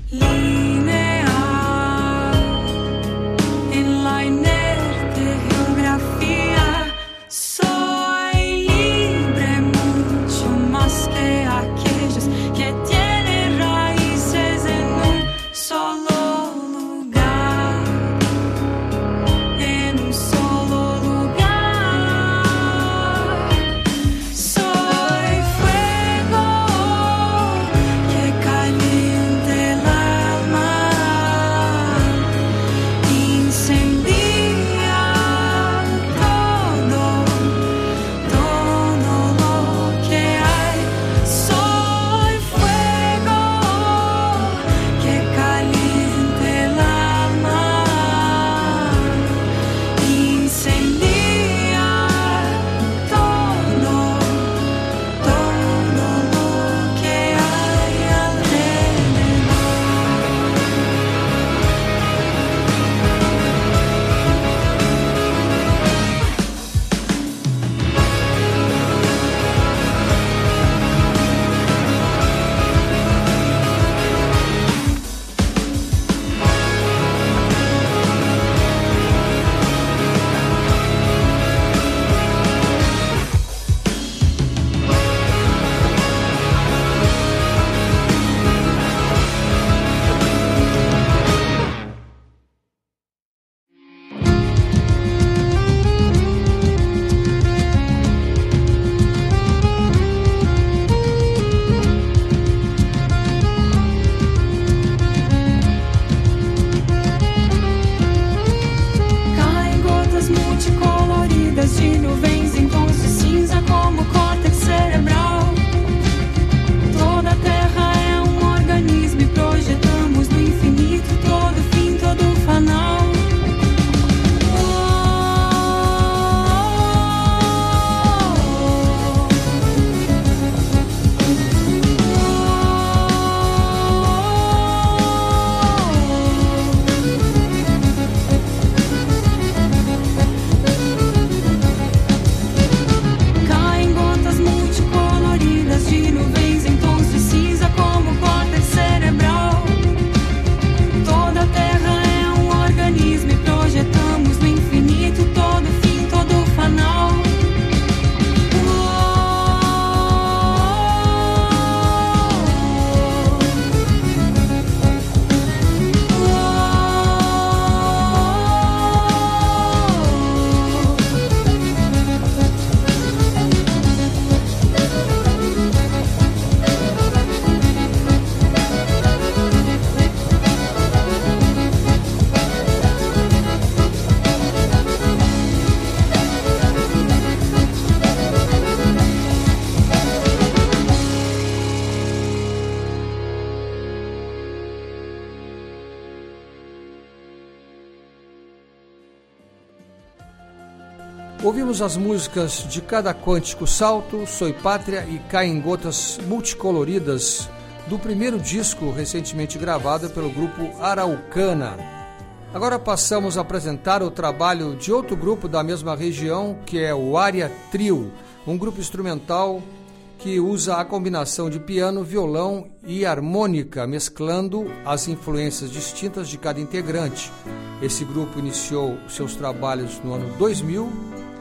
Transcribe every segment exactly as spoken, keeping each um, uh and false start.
Ouvimos as músicas de Cada Quântico Salto, Soy Pátria e Caem Gotas Multicoloridas, do primeiro disco recentemente gravado pelo grupo Araucana. Agora passamos a apresentar o trabalho de outro grupo da mesma região, que é o Área Trio, um grupo instrumental que usa a combinação de piano, violão e harmônica, mesclando as influências distintas de cada integrante. Esse grupo iniciou seus trabalhos no ano dois mil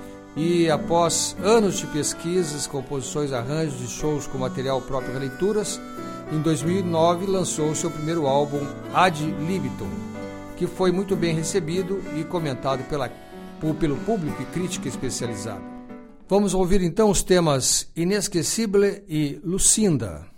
e, após anos de pesquisas, composições, arranjos e shows com material próprio para leituras, em dois mil e nove lançou seu primeiro álbum, Ad Libitum, que foi muito bem recebido e comentado pela, pelo público e crítica especializada. Vamos ouvir então os temas Inesquecível e Lucinda.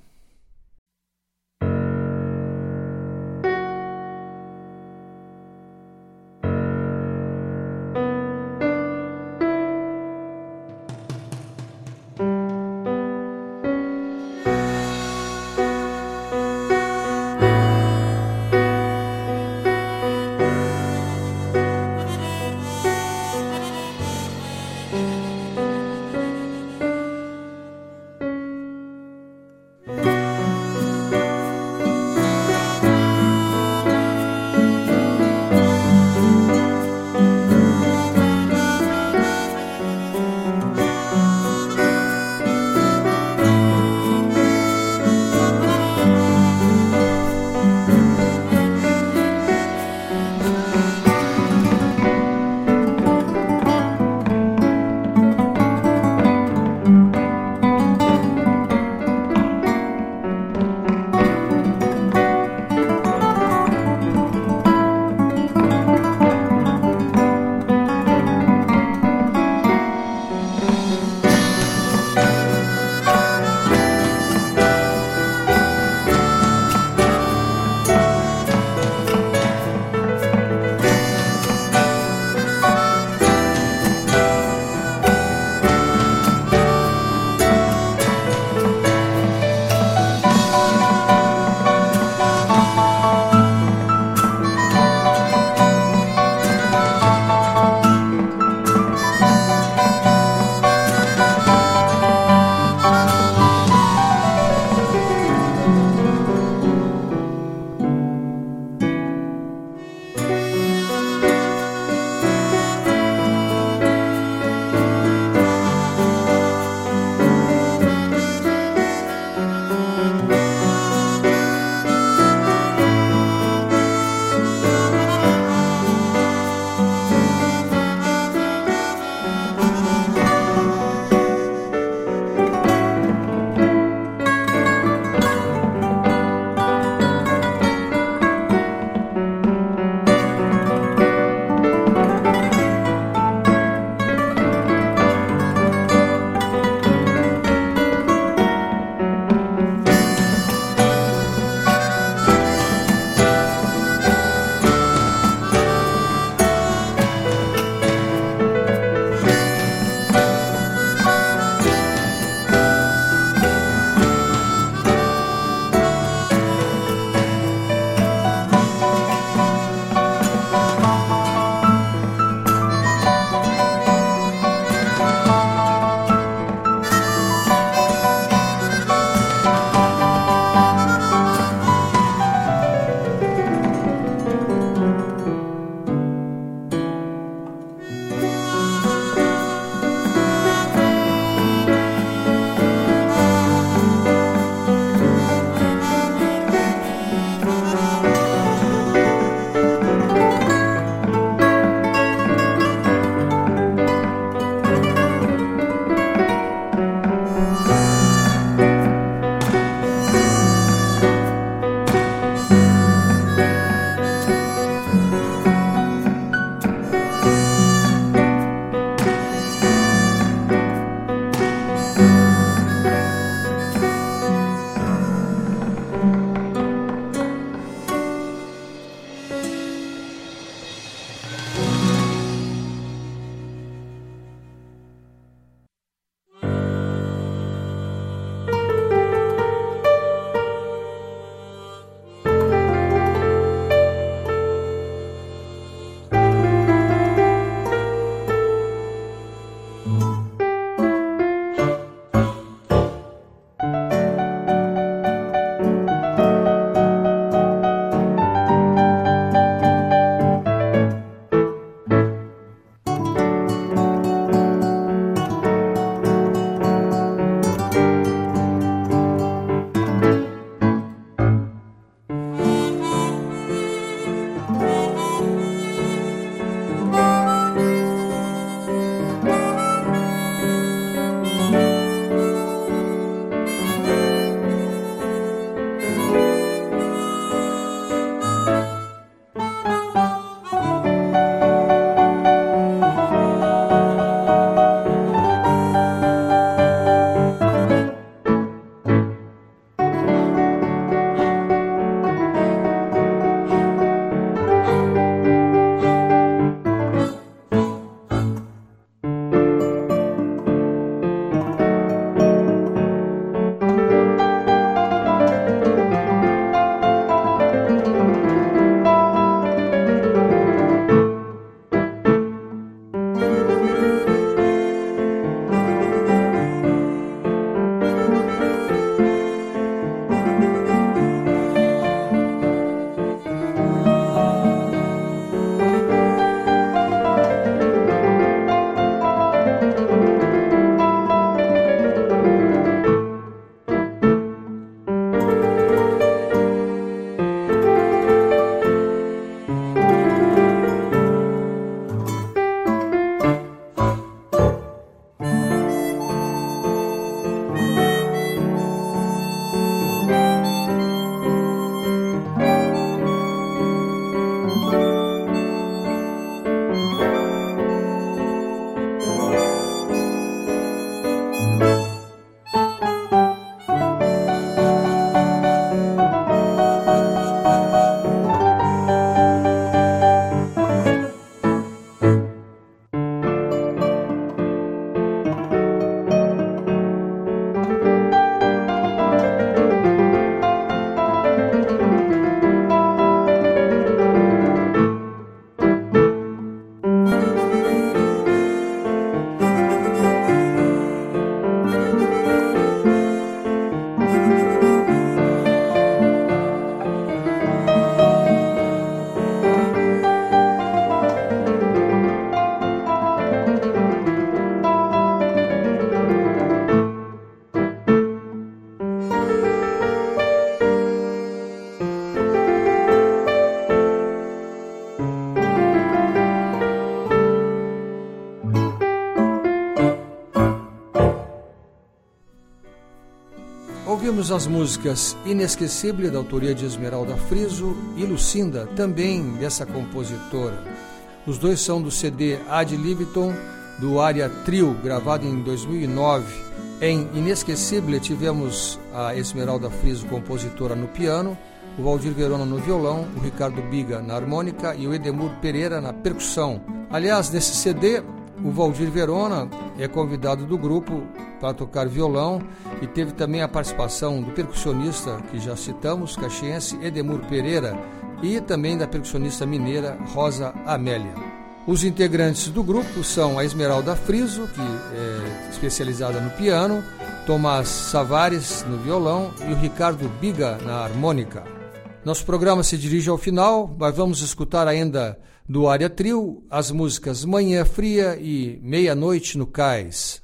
ouvimos as músicas Inesquecível, da autoria de Esmeralda Friso, e Lucinda, também dessa compositora. Os dois são do C D Ad Libitum, do Área Trio, gravado em dois mil e nove. Em Inesquecível tivemos a Esmeralda Friso, compositora, no piano, o Valdir Verona no violão, o Ricardo Biga na harmônica e o Edemur Pereira na percussão. Aliás, nesse C D, o Valdir Verona é convidado do grupo para tocar violão e teve também a participação do percussionista, que já citamos, caxiense, Edemur Pereira, e também da percussionista mineira Rosa Amélia. Os integrantes do grupo são a Esmeralda Friso, que é especializada no piano, Tomás Savares no violão e o Ricardo Biga na harmônica. Nosso programa se dirige ao final, mas vamos escutar ainda do Área Trio as músicas Manhã Fria e Meia-Noite no Cais.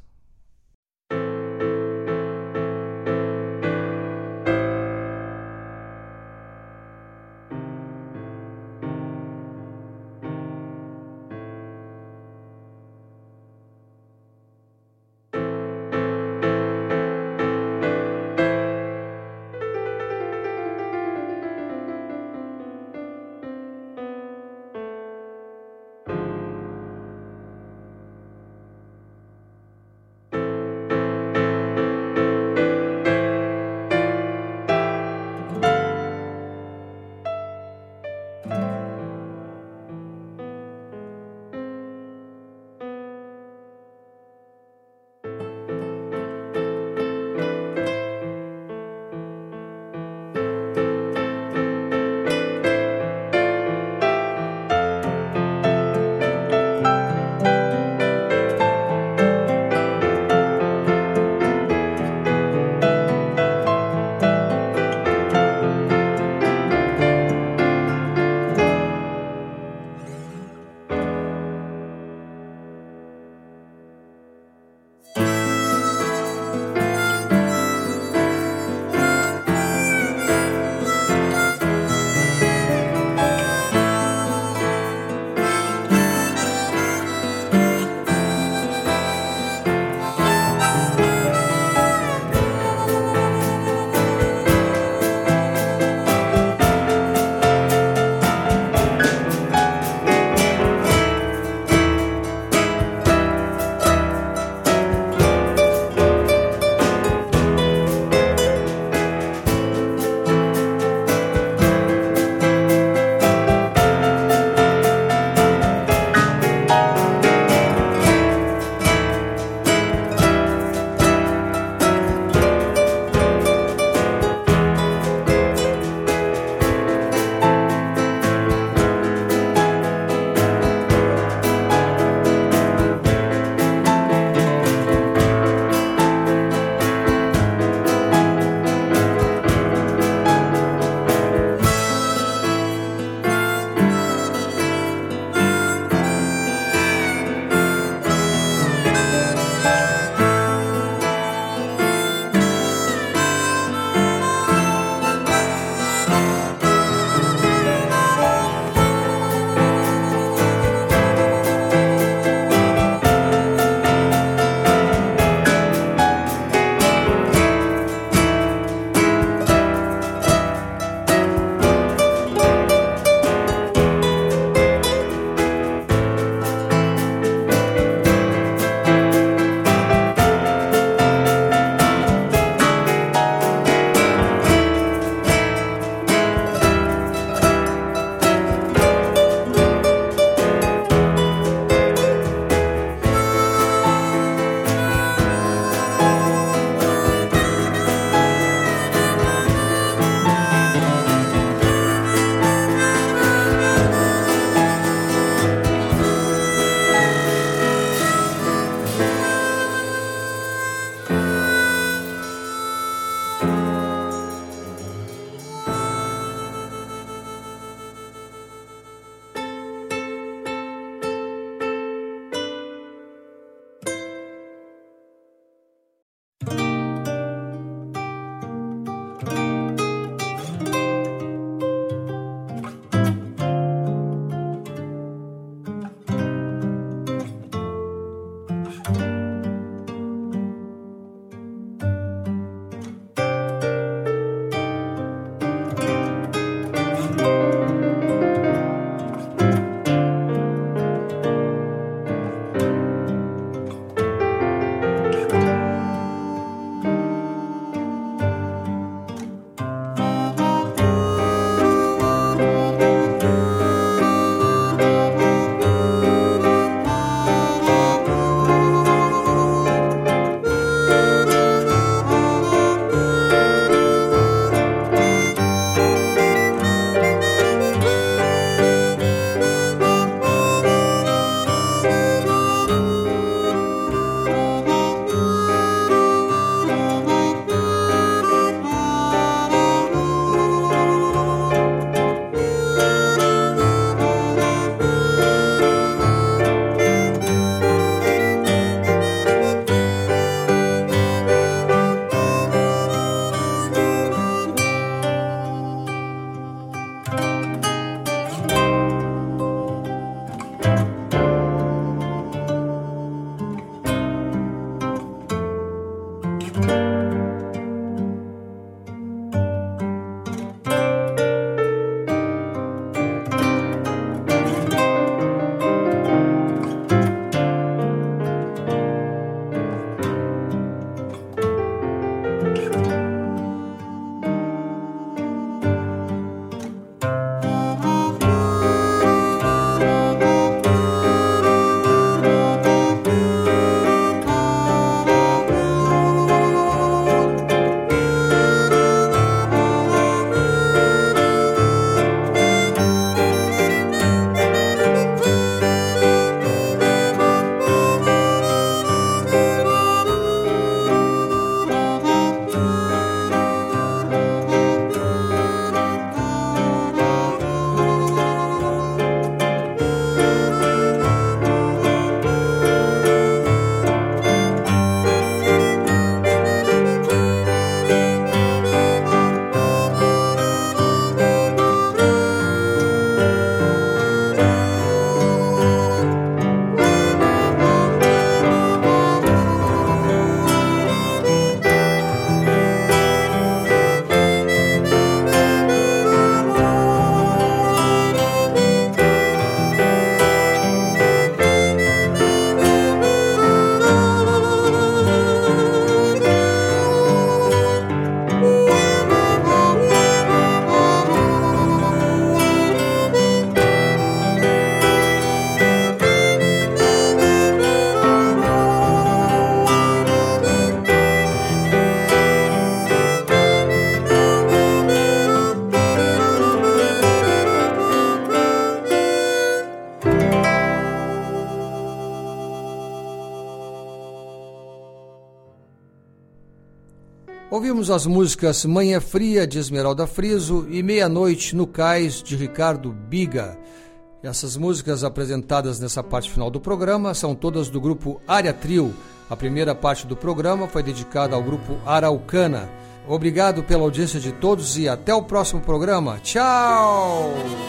Ouvimos as músicas Manhã Fria, de Esmeralda Friso, e Meia-Noite no Cais, de Ricardo Biga. Essas músicas apresentadas nessa parte final do programa são todas do grupo Área Trio. A primeira parte do programa foi dedicada ao grupo Araucana. Obrigado pela audiência de todos e até o próximo programa. Tchau!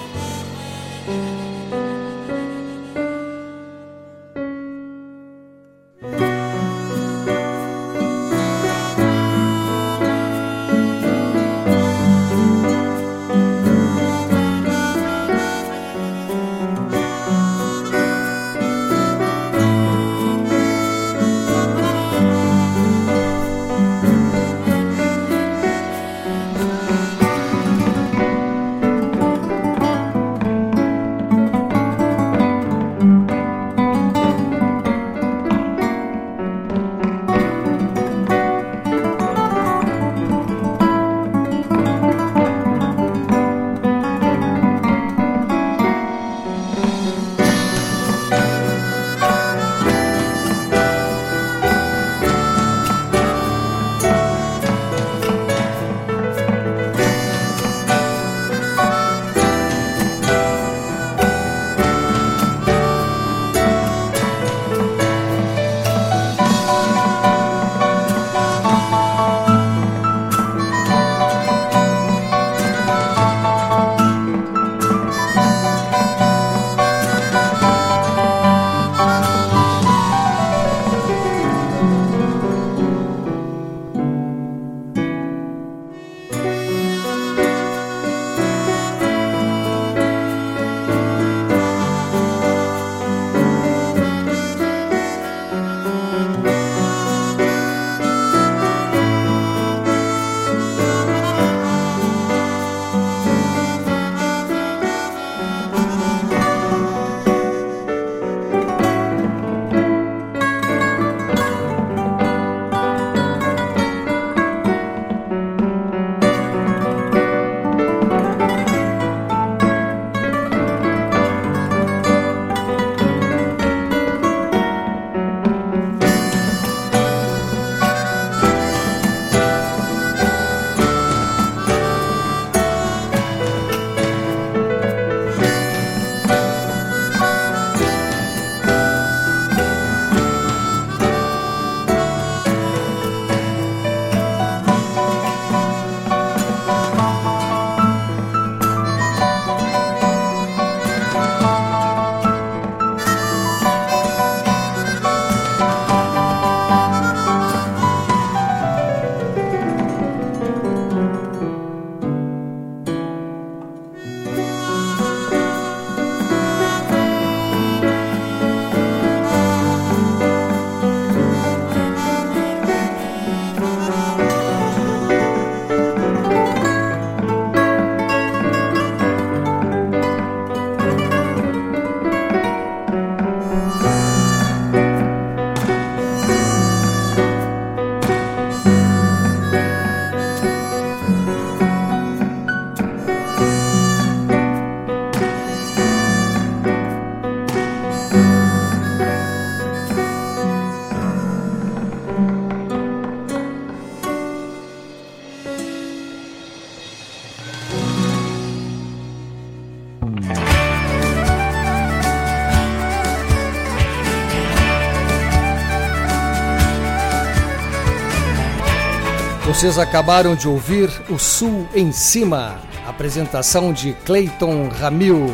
Vocês acabaram de ouvir O Sul em Cima, apresentação de Cleiton Ramil.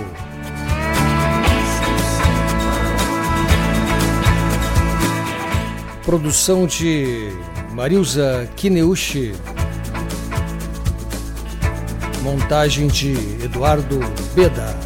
Produção de Marilza Kineuchi. Montagem de Eduardo Beda.